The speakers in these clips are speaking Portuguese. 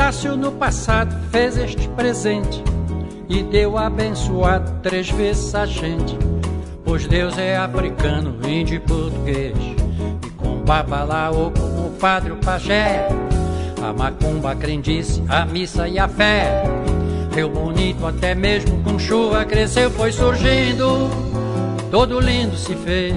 Estácio no passado fez este presente e deu abençoado 3 vezes a gente. Pois Deus é africano, índio e português, e com babalaô como o padre o pajé, a macumba, a crendice, a missa e a fé. Rio bonito até mesmo com chuva cresceu, foi surgindo, todo lindo se fez.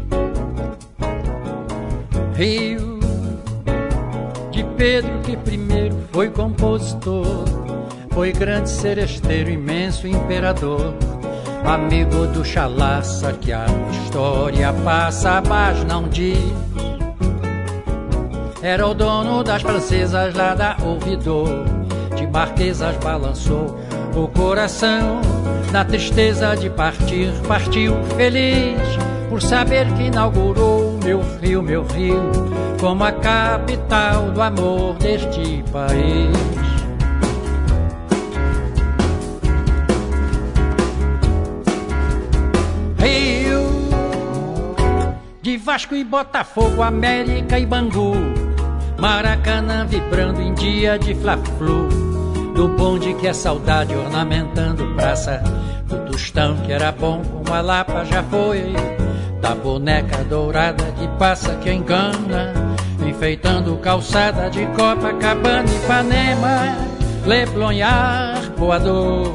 Rio de Pedro que primeiro foi compositor, foi grande seresteiro, imenso imperador, amigo do Chalaça que a história passa, mas não diz. Era o dono das francesas lá da Ouvidor, de Marquesas balançou o coração, na tristeza de partir, partiu feliz, por saber que inaugurou meu Rio, como a capital do amor deste país. Rio de Vasco e Botafogo, América e Bangu, Maracanã vibrando em dia de Fla-Flu, do bonde que é saudade ornamentando praça, do Tostão que era bom como a Lapa já foi, da boneca dourada que passa que engana, enfeitando calçada de Copacabana, Ipanema, Leblon e Arpoador.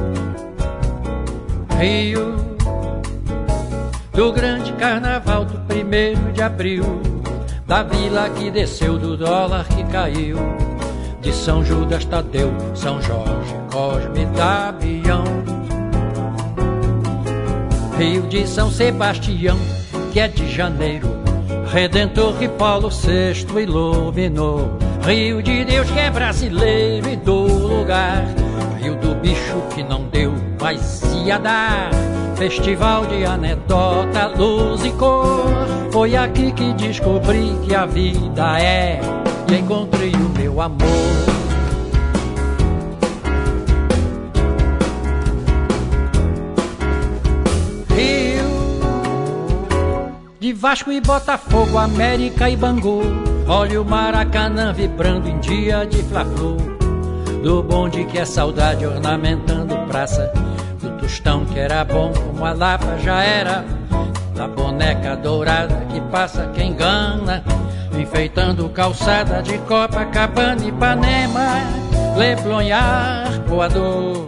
Rio do grande carnaval do 1º de abril, da vila que desceu, do dólar que caiu, de São Judas Tadeu, São Jorge, Cosme e Damião. Rio de São Sebastião, que é de janeiro, Redentor que Paulo VI iluminou. Rio de Deus que é brasileiro e do lugar, Rio do bicho que não deu, mas se ia dar. Festival de anedota, luz e cor, foi aqui que descobri que a vida é, e encontrei o meu amor. Rio de Vasco e Botafogo, América e Bangu, olha o Maracanã vibrando em dia de Fla-Flu, do bonde que é saudade ornamentando praça, do Tostão que era bom como a Lapa já era, da boneca dourada que passa que engana, enfeitando calçada de Copacabana, Ipanema, Leblon e Arpoador.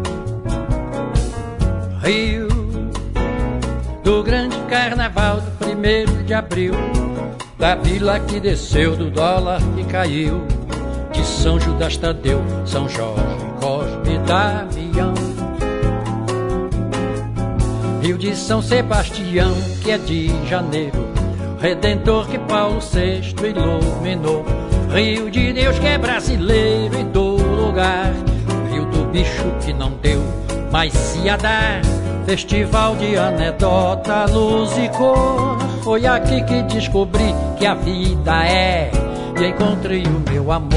Rio do grande carnaval do 1º de abril, da vila que desceu, do dólar que caiu, de São Judas Tadeu, São Jorge, Cosme e Damião. Rio de São Sebastião, que é de janeiro, Redentor que Paulo VI iluminou. Rio de Deus que é brasileiro e do lugar, Rio do bicho que não deu, mas se ia dar. Festival de anedota, luz e cor, foi aqui que descobri que a vida é, e encontrei o meu amor.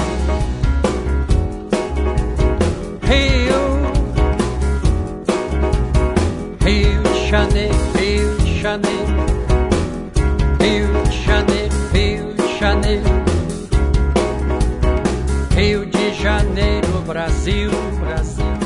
Rio de Janeiro, Rio de Janeiro, Rio de Janeiro, Rio de Janeiro, Rio de Janeiro, Brasil, Brasil.